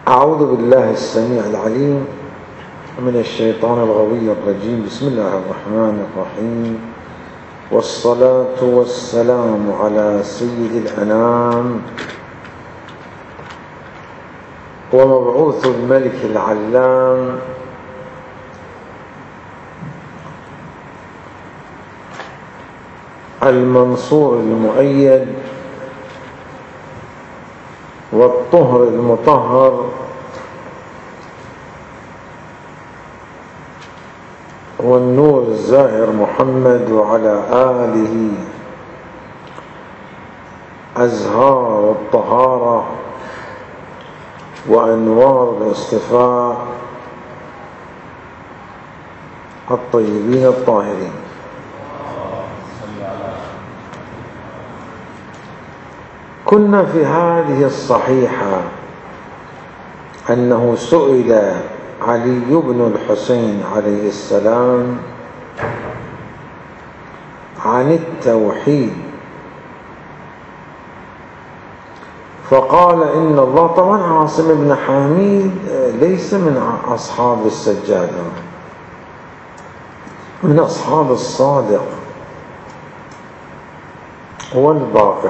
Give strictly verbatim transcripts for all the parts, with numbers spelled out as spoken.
أعوذ بالله السميع العليم من الشيطان الغوي الرجيم. بسم الله الرحمن الرحيم، والصلاة والسلام على سيد الأنام ومبعوث الملك العلام المنصور المؤيد والطهر المطهر والنور الزاهر محمد وعلى آله أزهار الطهارة وأنوار الاصطفاء الطيبين الطاهرين. كنا في هذه الصحيحة أنه سئل علي بن الحسين عليه السلام عن التوحيد، فقال إن الله، طبعا عاصم بن حميد ليس من أصحاب السجادة، من أصحاب الصادق والباقر،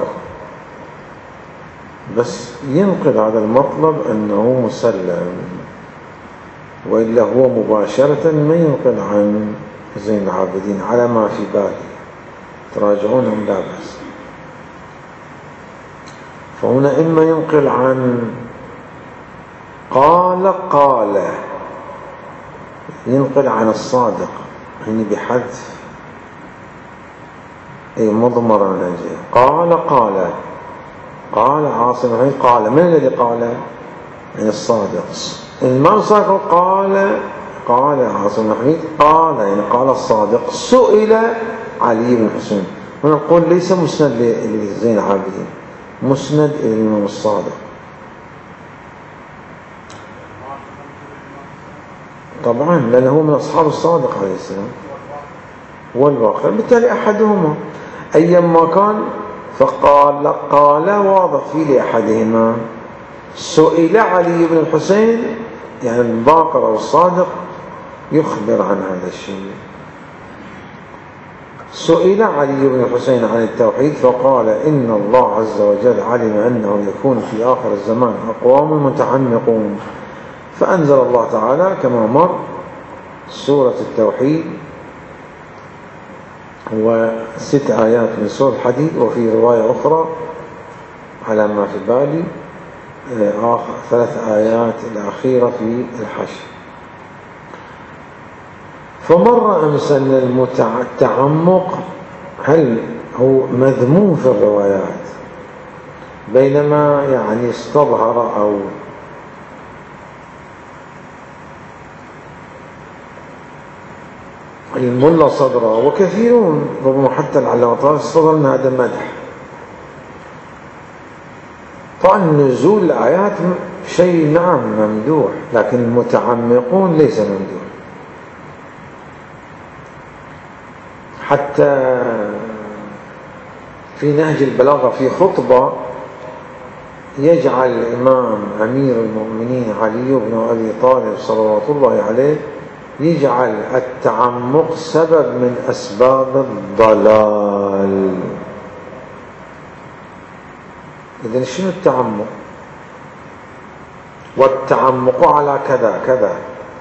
بس ينقل هذا المطلب أنه مسلم، وإلا هو مباشرة ما ينقل عن زين العابدين على ما في بالي، تراجعونهم لا بأس. فهنا إما ينقل عن قال قال، ينقل عن الصادق يعني بحذف أي مضمرا نجي، قال قال قال عاصم قال، من الذي قال؟ يعني الصادق. ما صادق قال قال عاصم الحميد قال، يعني قال الصادق. سئل علي بن الحسين، ونقول ليس مسند لزين العابدين، مسند إلى الإمام الصادق. طبعا لأنه هو من أصحاب الصادق عليه السلام والباقر، بالتالي أحدهما أيما كان فقال قال واضح في لأحدهما. سئل علي بن الحسين يعني الباقر أو الصادق يخبر عن هذا الشيء. سئل علي بن الحسين عن التوحيد فقال إن الله عز وجل علم أنه يكون في آخر الزمان أقوام متعمقون، فأنزل الله تعالى كما مر سورة التوحيد وست آيات من سورة الحديد، وفي رواية أخرى على ما في بالي آخر ثلاث آيات الأخيرة في الحشر. فمر أمس أن التعمق هل هو مذموم في الروايات، بينما يعني استظهر أو الملا صدره وكثيرون ربما حتى العلامات استظهر أن هذا مدح. طبعا نزول الآيات شيء نعم ممدوح، لكن المتعمقون ليس ممدوح. حتى في نهج البلاغة في خطبة يجعل الإمام أمير المؤمنين علي بن أبي طالب صلوات الله عليه يجعل التعمق سبب من أسباب الضلال. إذن شنو التعمق؟ والتعمق على كذا كذا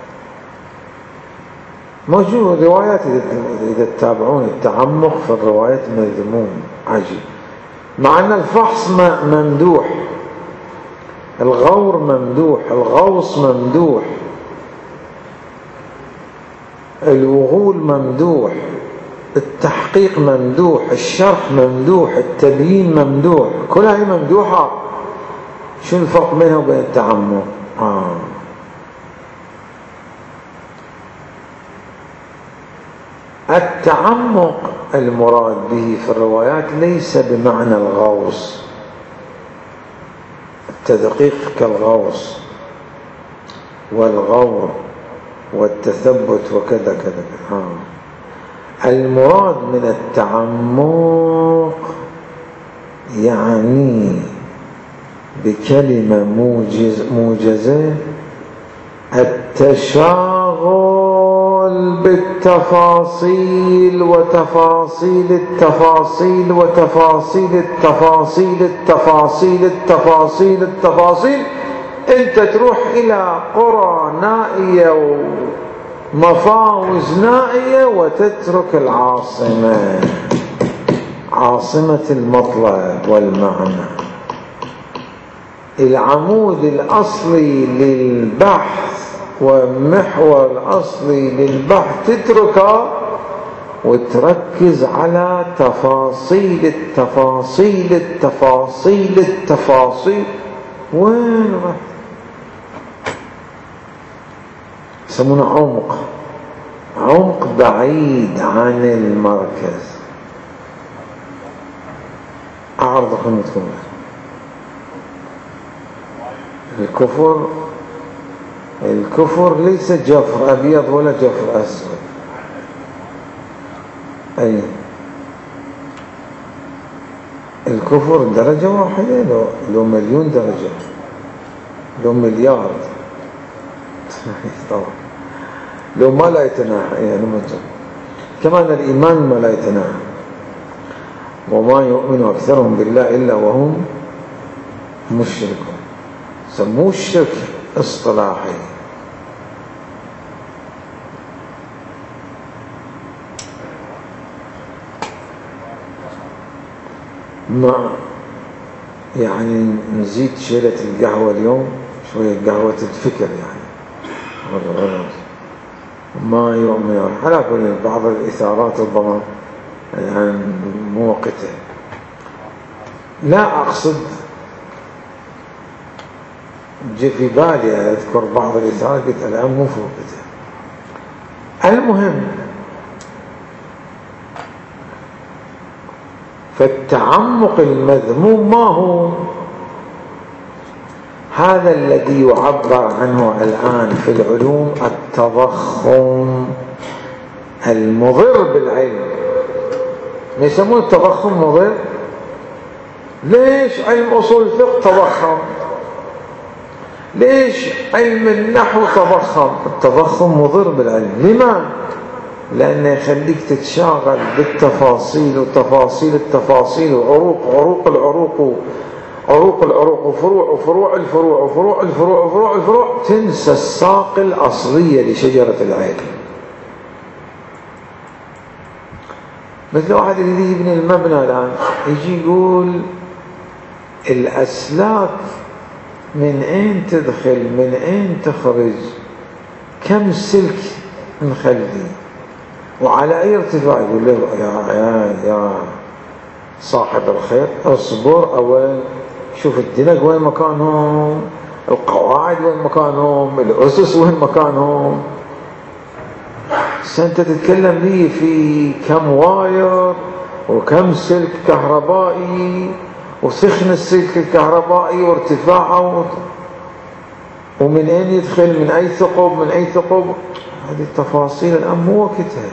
موجود روايات، إذا تتابعون التعمق في الروايات مذموم عجيب، مع أن الفحص ممدوح، الغور ممدوح، الغوص ممدوح، الوغول ممدوح، التحقيق ممدوح، الشرح ممدوح، التبيين ممدوح، كلها ممدوحة. شو الفرق بينها وبين التعمق؟ آه. التعمق المراد به في الروايات ليس بمعنى الغوص، التدقيق كالغوص والغور والتثبت وكذا كذا. آه. المراد من التعمق يعني بكلمة موجز موجزة: التشاغل بالتفاصيل وتفاصيل التفاصيل وتفاصيل التفاصيل التفاصيل التفاصيل التفاصيل. انت تروح الى قرى نائية ومفاوز نائية وتترك العاصمة، عاصمة المطلب والمعنى، العمود الأصلي للبحث والمحور الأصلي للبحث تتركه وتركز على تفاصيل التفاصيل التفاصيل التفاصيل. وين رحت؟ يسمونه عمق، عمق بعيد عن المركز. أعرض خدمتكم. الكفر الكفر ليس جفر أبيض ولا جفر أسود. أي الكفر درجة واحدة، لو, لو مليون درجة، لو مليار طبعا، لو ما لا يتناهى يعني مجرد. كمان الإيمان ما لا يتناهى. وما يؤمن أكثرهم بالله إلا وهم مشركون. سموه الشرك اصطلاحي. ما يعني نزيد شيلة القهوة اليوم شوية، قهوة الفكر يعني. ما يؤمن على كل بعض الإثارات ربما يعني مو وقته. لا أقصد، جي في بالي أذكر بعض الإثارات قلت الآن مو في وقته. المهم، فالتعمق المذموم ما هو؟ هذا الذي يعبر عنه الآن في العلوم التضخم المضر بالعلم. يسمون التضخم مضر. ليش علم أصول الفقه تضخم؟ ليش علم النحو تضخم؟ التضخم مضر بالعلم. لما؟ لأنه يخليك تتشاغل بالتفاصيل وتفاصيل التفاصيل وعروق عروق العروق عروق العروق وفروع وفروع الفروع وفروع الفروع وفروع الفروع، تنسى الساق الأصلية لشجرة العلم. مثل واحد اللي يبني المبنى الآن يجي يقول الأسلاك من أين تدخل من أين تخرج، كم سلك نخلي وعلى أي ارتفاع. يقول له يا يا يا صاحب الخير اصبر، أول شوف الدنق وين مكانهم، القواعد وين مكانهم، الأسس وين مكانهم. أنت تتكلم لي في كم واير وكم سلك كهربائي وسخن السلك الكهربائي وارتفاعه ومن أين يدخل، من أي ثقب، من أي ثقب. هذه التفاصيل الآن مو وقتها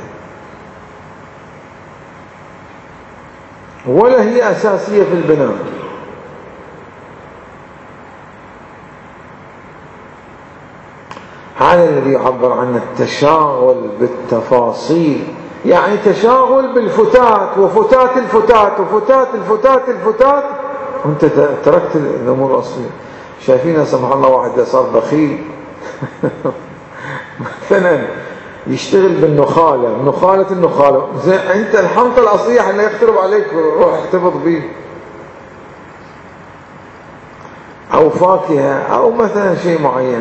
ولا هي أساسية في البناء. هذا الذي يعبر عن التشاغل بالتفاصيل، يعني تشاغل بالفتات وفتات الفتات وفتات الفتات الفتات وانت تركت الأمور الأصلية. شايفين سمح الله واحد صار بخيل مثلا يشتغل بالنخالة، نخالة النخالة، انت الحنطة الأصلية حتى يخترب عليك روح احتفظ به، أو فاكهة أو مثلا شيء معين.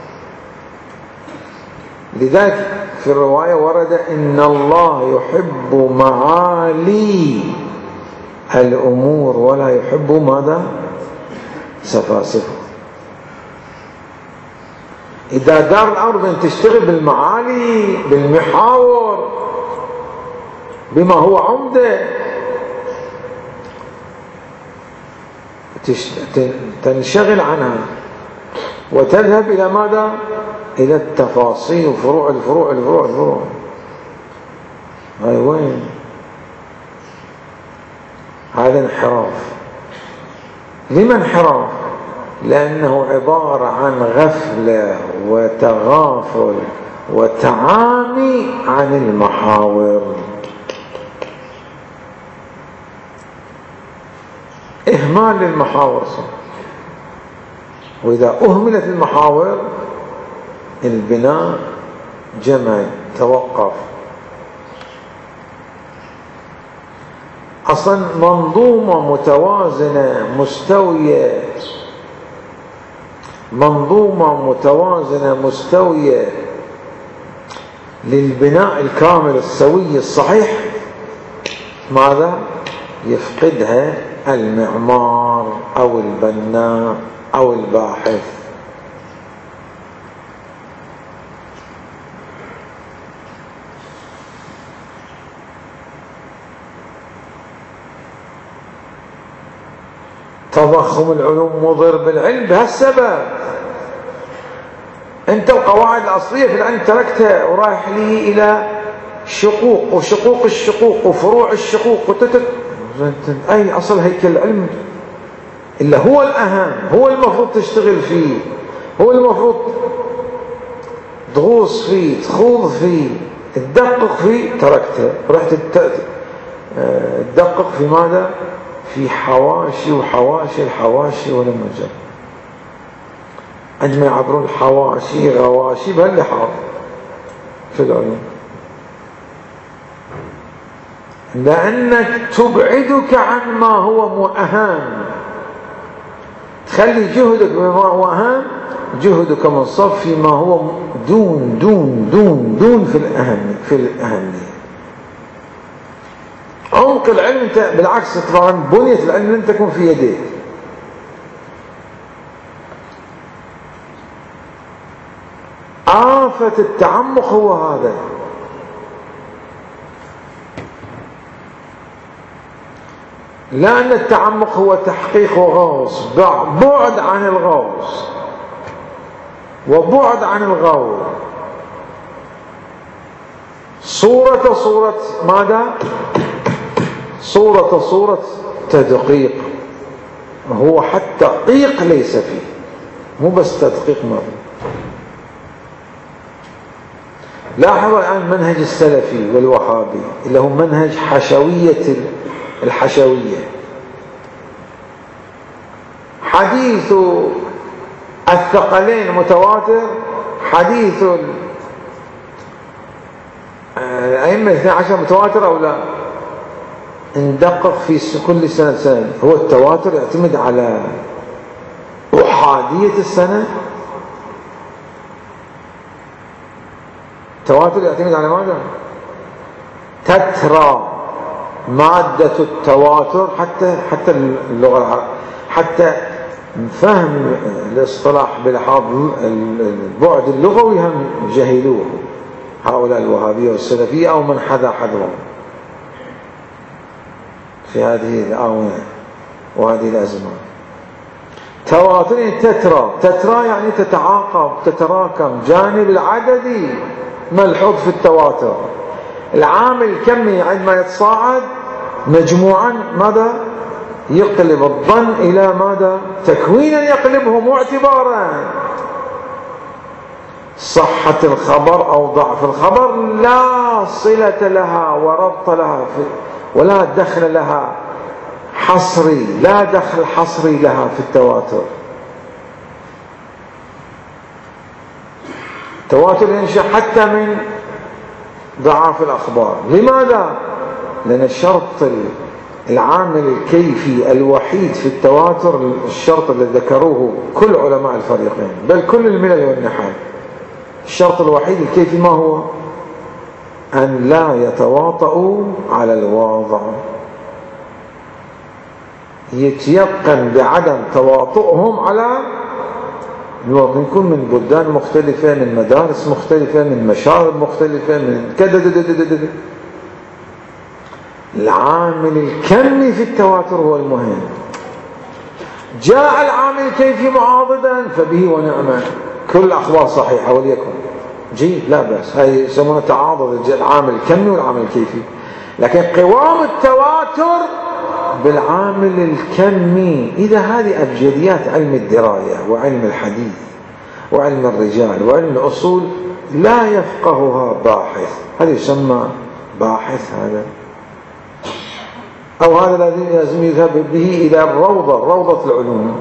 لذلك في الرواية ورد إن الله يحب معالي الأمور ولا يحب ماذا؟ سفاسفه. إذا دار الأمر أن تشتغل بالمعالي بالمحاور بما هو عمده، تنشغل عنها وتذهب إلى ماذا؟ إلى التفاصيل وفروع الفروع الفروع الفروع. هاي وين؟ هذا انحراف. لما انحراف؟ لأنه عبارة عن غفلة وتغافل وتعامي عن المحاور. إهمال للمحاور صار، وإذا أهملت المحاور البناء جمد توقف. أصلا منظومة متوازنة مستوية، منظومة متوازنة مستوية للبناء الكامل السوي الصحيح، ماذا يفقدها المعمار أو البناء أو الباحث. تضخم العلوم مضر بالعلم بهالسبب. انت القواعد الاصليه في العلم تركتها ورايح لي الى شقوق وشقوق الشقوق وفروع الشقوق وتتت. اي اصل هيكل العلم الا هو الاهم، هو المفروض تشتغل فيه، هو المفروض تغوص فيه، تخوض فيه، تدقق فيه، تركته رحت تدقق في ماذا؟ في حواشي وحواشي الحواشي ولم يجب. عندما يعبرون الحواشي غواشي بهاللحاظ في العلوم، لأنك تبعدك عن ما هو أهم، تخلي جهدك بما هو أهم، جهدك منصب فيما هو دون دون دون دون في الأهم في الأهمية. عمق العلم انت بالعكس طبعا بنية العلم لن تكون في يديك. آفة التعمق هو هذا. لأن التعمق هو تحقيق وغوص، بعد عن الغوص وبعد عن الغور. صورة صورة ماذا؟ صورة صورة تدقيق. هو حتى تدقيق ليس فيه، مو بس تدقيق مرة. لاحظوا الآن منهج السلفي والوهابي اللي هو منهج حشوية الحشوية. حديث الثقلين متواتر، حديث الأئمة الاثنى عشر متواتر أو لا؟ ندقق في كل سنة سنة. هو التواتر يعتمد على أحادية السنة. التواتر يعتمد على ماذا؟ تترى مادة التواتر، حتى حتى اللغة العربية، حتى فهم الاصطلاح بلحاظ البعد اللغوي هم جهلوه هؤلاء الوهابية والسلفية أو من حذا حذرهم في هذه الآونة وهذه الأزمان. تواتر يعني تترى، تترى يعني تتعاقب تتراكم، جانب العددي ملحوظ في التواتر. العامل الكمي عندما يتصاعد مجموعا ماذا؟ يقلب الظن إلى ماذا؟ تكوينا يقلبه مو اعتبارا. صحة الخبر أو ضعف الخبر لا صلة لها وربط لها في ولا دخل لها حصري، لا دخل حصري لها في التواتر. التواتر ينشأ حتى من ضعاف الأخبار. لماذا؟ لأن الشرط العامل الكيفي الوحيد في التواتر، الشرط الذي ذكروه كل علماء الفريقين بل كل الملل والنحال، الشرط الوحيد الكيفي ما هو؟ أن لا يتواطؤوا على الواضع. يتيقن بعدم تواطؤهم على الواضع. يكون من بلدان مختلفة، من مدارس مختلفة، من مشارب مختلفة، من كذا. العامل الكمي في التواتر هو المهم. جاء العامل الكيفي معاضدا فبه ونعمه، كل الأخبار صحيحة وليكن جيد لا بأس، هاي يسمونه تعاضد العامل الكمي والعامل الكيفي. لكن قوام التواتر بالعامل الكمي. إذا هذه أبجديات علم الدراية وعلم الحديث وعلم الرجال وعلم الأصول لا يفقهها باحث، هذا يسمى باحث هذا، أو هذا الذي لازم يذهب به إلى الروضة، روضة العلوم.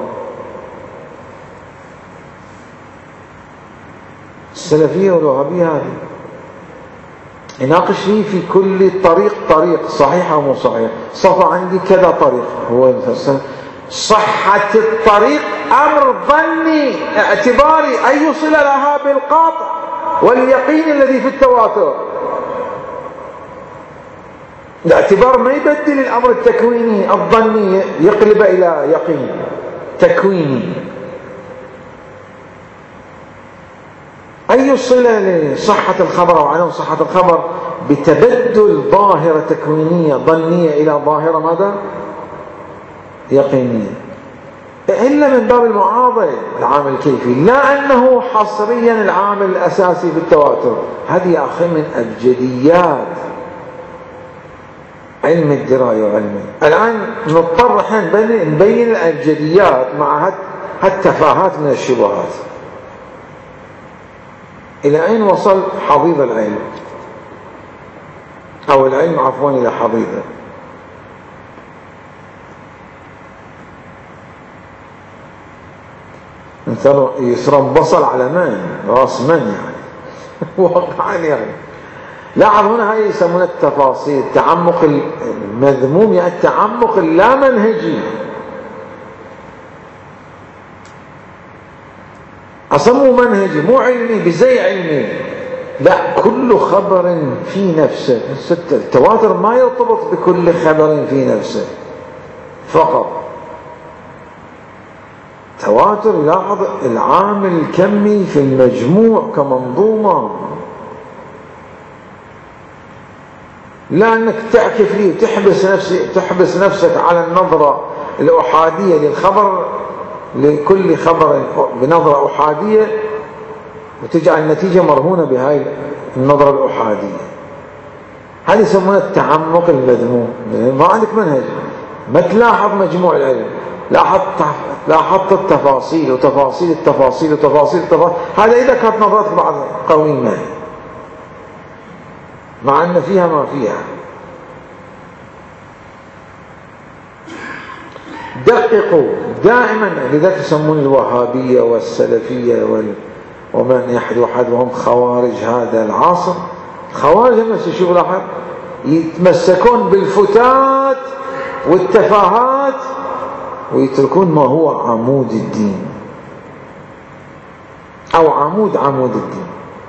السلفية والوهابية هذه يناقش فيه في كل طريق طريق صحيح أو مو صحيح. صفى عندي كذا طريق، هو صحة الطريق أمر ظني اعتباري أن يوصل لها بالقاطع واليقين الذي في التواتر. الاعتبار ما يبدل الأمر التكويني الظني يقلب إلى يقين تكويني. أن يوصل لصحة الخبر أو عدم صحة الخبر بتبدل ظاهرة تكوينية ظنية إلى ظاهرة ماذا؟ يقينية، إلا من باب المعاضلة العامل الكيفي، لا أنه حصريا العامل الأساسي في التواتر. هذه يا أخي من أبجديات علم الدراية وعلمه. الآن نضطر احنا نبين الأبجديات مع هالتفاهات من الشبهات. إلى أين وصل حضيض العلم أو العلم عفوا إلى حضيضه؟ يسرى بصل على من؟ راس من يعني واقعا يعني. لاحظ هنا هاي يسمونها التفاصيل، التعمق المذموم يعني التعمق اللا منهجي. أصمه منهجي مو علمي بزي علمي، لا، كل خبر في نفسه. التواتر ما يرتبط بكل خبر في نفسه فقط. تواتر يلاحظ العامل الكمي في المجموع كمنظومة، لا أنك تعكف لي وتحبس نفسك تحبس نفسك على النظرة الأحادية للخبر، لكل خبر بنظرة أحادية، وتجعل النتيجة مرهونة بهاي النظرة الأحادية. هذه يسمونها التعمق المذموم. ما عندك منهج، ما تلاحظ مجموع العلم، لاحظت لاحظت التفاصيل وتفاصيل التفاصيل وتفاصيل التفاصيل. هذا إذا كانت نظرتك بعض قويمة، مع أن فيها ما فيها. دققوا دائما، لذلك يسمون الوهابية والسلفية وال... ومن يحد واحد وهم خوارج هذا العصر. خوارج الناس شوف لاحظ يتمسكون بالفتات والتفاهات ويتركون ما هو عمود الدين أو عمود عمود الدين.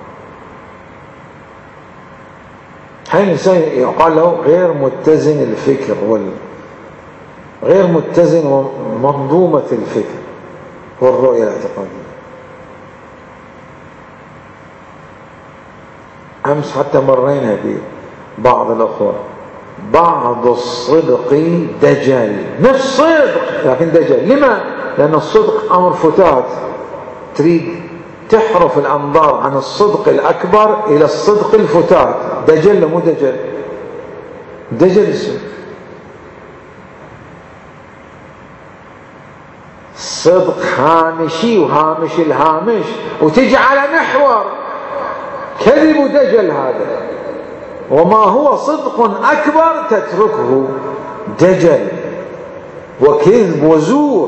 هاي الإنسان يقال له غير متزن الفكر وال غير متزن ومنظومة الفكر والرؤية الاعتقادية. أمس حتى مرينا ببعض الأخوة، بعض الصدق دجل، نفس صدق لكن دجل. لما؟ لأن الصدق أمر فتات، تريد تحرف الأنظار عن الصدق الأكبر إلى الصدق الفتات. دجل مو دجل، دجل اسم صدق هامشي وهامش الهامش وتجعل محور. كذب دجل هذا، وما هو صدق أكبر تتركه دجل وكذب وزور.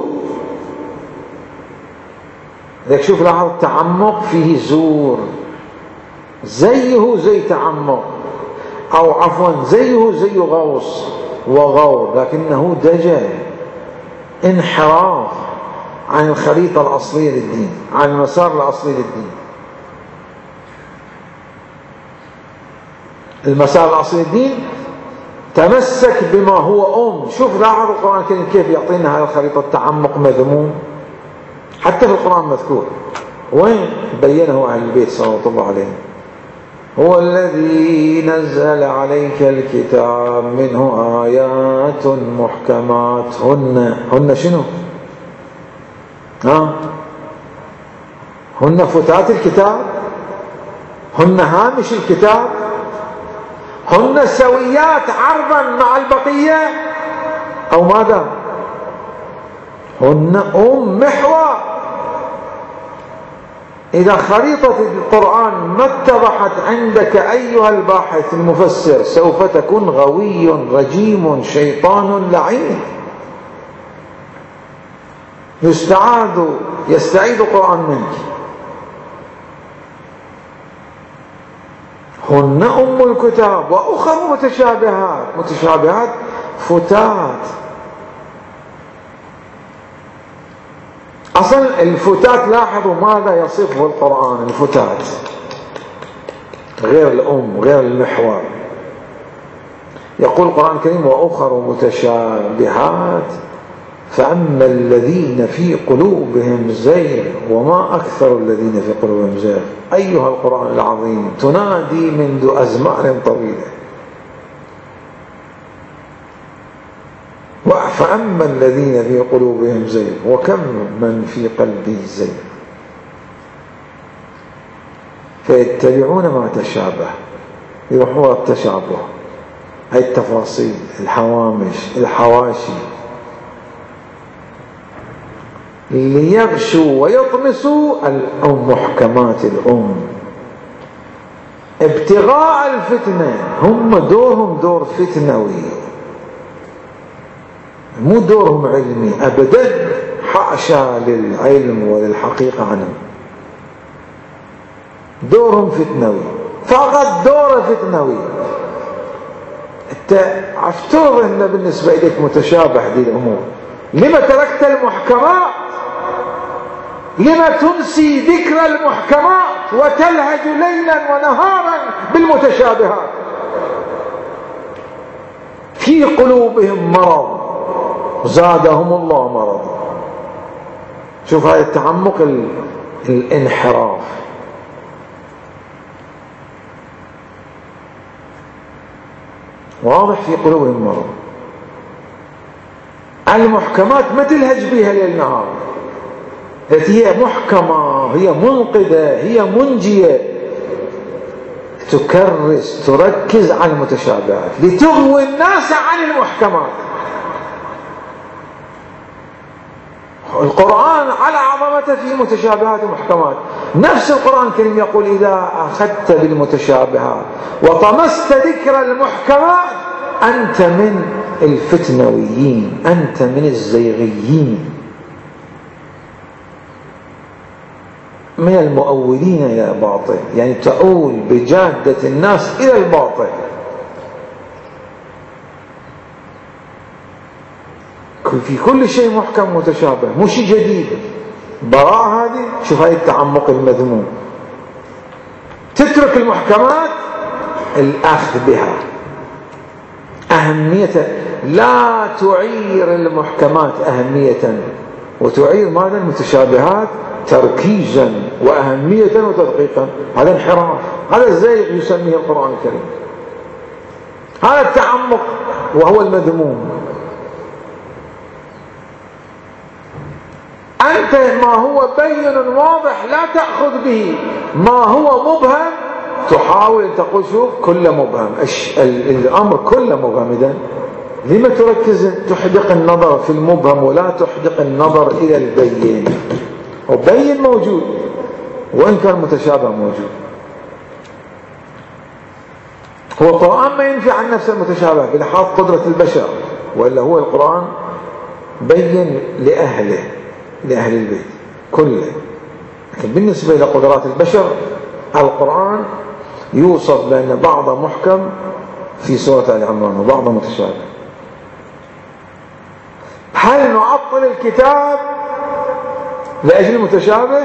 لذلك شوف لاحظ التعمق فيه زور، زيه زي تعمق، أو عفوا زيه زي غوص وغور، لكنه دجل، انحراف عن الخريطة الأصلية للدين، عن المسار الأصلي للدين. المسار الأصلي للدين تمسك بما هو أم. شوف لاحظ القرآن الكريم كيف يعطينا هذه الخريطة. التعمق مذموم حتى في القرآن مذكور، وين بينه أهل البيت صلى الله عليه. هو الذي نزل عليك الكتاب منه آيات محكمات هن هن شنو؟ ها؟ هن فتات الكتاب، هن هامش الكتاب، هن سويات عرضا مع البقية. أو ماذا؟ هن أم محور. إذا خريطة القرآن ما اتضحت عندك أيها الباحث المفسر سوف تكون غوي رجيم شيطان لعين يستعاذ يستعيد القرآن منك. هن أم الكتاب وأخر متشابهات. متشابهات فتات. أصلا الفتات لاحظوا ماذا يصفه القرآن. الفتات غير الأم غير المحور. يقول القرآن الكريم وأخر متشابهات فأما الذين في قلوبهم زيغ وما أكثر الذين في قلوبهم زيغ. أيها القرآن العظيم تنادي منذ أزمان طويلة فأما الذين في قلوبهم زيغ وكم من في قلبه زيغ فيتبعون ما تشابه. يروحوا التشابه هاي التفاصيل الحوامش الحواشي ليغشوا ويطمسوا الأم محكمات الأم ابتغاء الفتنة. هم دورهم دور فتنوي مو دورهم علمي أبدا. حاشا للعلم وللحقيقة عنهم. دورهم فتنوي فقط دور فتنوي. انت افترض ان بالنسبة إليك متشابه هذه الأمور. لما تركت المحكمات؟ لما تنسي ذكر المحكمات وتلهج ليلا ونهارا بالمتشابهات؟ في قلوبهم مرض زادهم الله مرض. شوف هاي التعمق الانحراف. واضح في قلوبهم مرض. المحكمات ما تلهج بها ليل نهار. هي محكمة هي منقذة هي منجية. تكرس تركز على المتشابهات لتغوي الناس عن المحكمات. القرآن على عظمته في متشابهات ومحكمات. نفس القرآن الكريم يقول إذا أخذت بالمتشابهات وطمست ذكر المحكمات أنت من الفتنويين أنت من الزيغيين من المؤولين إلى الباطل. يعني تؤول بجادة الناس إلى الباطل. في كل شيء محكم متشابه مو شيء جديد. براءة هذه. شوف هاي التعمق المذموم. تترك المحكمات الأخذ بها أهمية. لا تعير المحكمات أهمية وتعير ماذا المتشابهات تركيزا وأهمية وتدقيقا. هذا انحراف. هذا الزيغ يسميه القرآن الكريم. هذا التعمق وهو المذموم. أنت ما هو بين واضح لا تأخذ به. ما هو مبهم تحاول تقول شوف كله مبهم. الأمر كله مبهم. إذن لما تركز تحدق النظر في المبهم ولا تحدق النظر إلى البين؟ وبين موجود وإن كان متشابه موجود. هو القرآن ما ينفي عن نفسه المتشابه بلحاظ قدرة البشر وإلا هو القرآن بين لأهله لأهل البيت كله. لكن بالنسبة إلى قدرات البشر القرآن يوصف بأن بعض محكم في سورة آل عمران وبعض متشابه. هل نعطل الكتاب لأجل المتشابه؟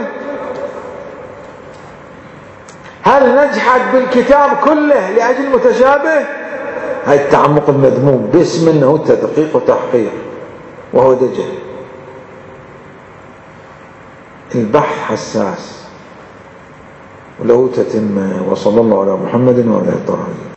هل نجحد بالكتاب كله لأجل المتشابه؟ هاي التعمق المذموم باسم انه تدقيق وتحقيق وهو دجل. البحث حساس وله تتمه. وصلى الله على محمد وعلى آله.